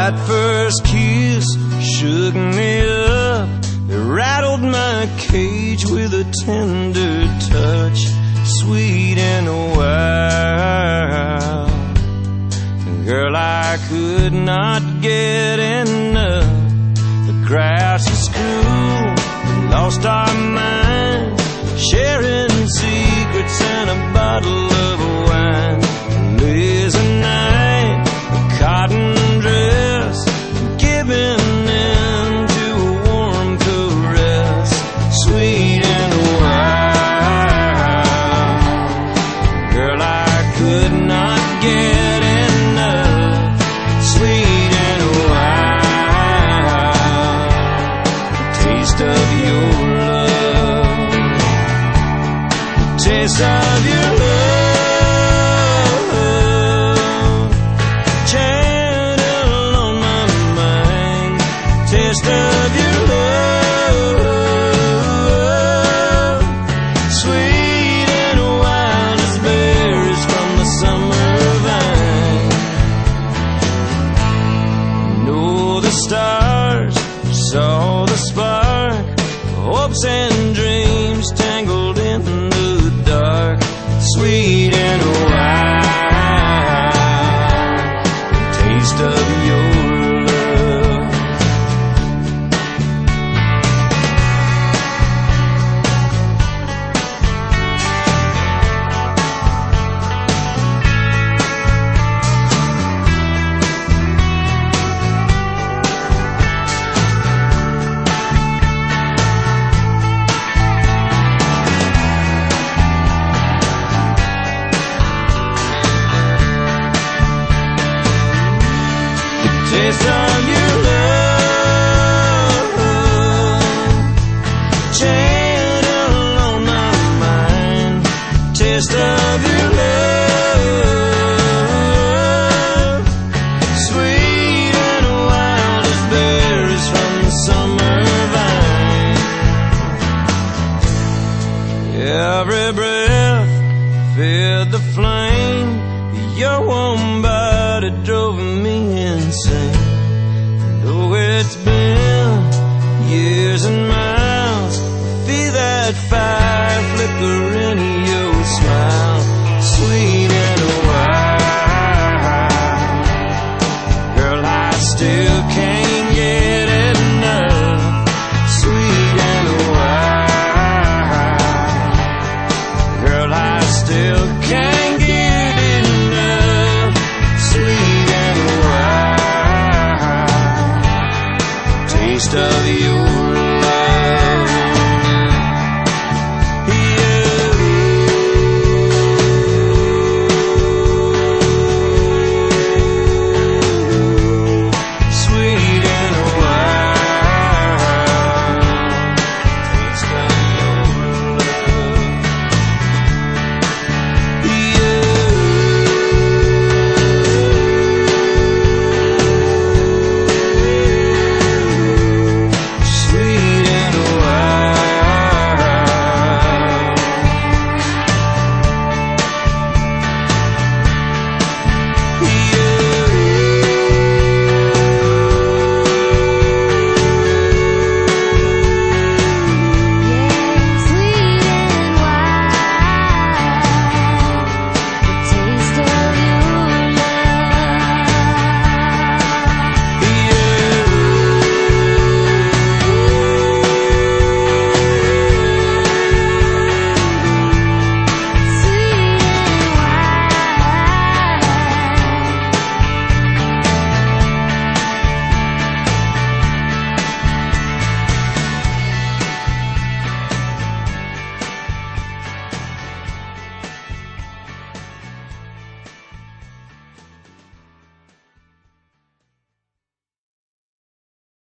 That first kiss shook me up. It rattled my cage with a tender touch, sweet and wild. Girl, I could not get enough. The grass is cool, we lost our minds, sharing secrets and a bottle of wine. There's a night, a cotton dress, giving in to a warm caress, sweet and wild. Girl, I could not get enough, sweet and wild. The taste of your love, the taste of your love. Taste of your love, sweet and wild as berries from the summer vine. Know the stars, saw the spark, hopes and dreams tangled in the dark, sweet and wild. Taste of your taste of your love, gentle on my mind. Taste of your love, sweet and wild as berries from the summer vine. Every breath fed the flame, your warm body drove me insane. Though it's been years and miles, feel that fire flicker in your smile, sweet and wild. Girl, I still can't get enough, sweet and wild. Girl, I still can't get enough, sweet and wild. Taste of you.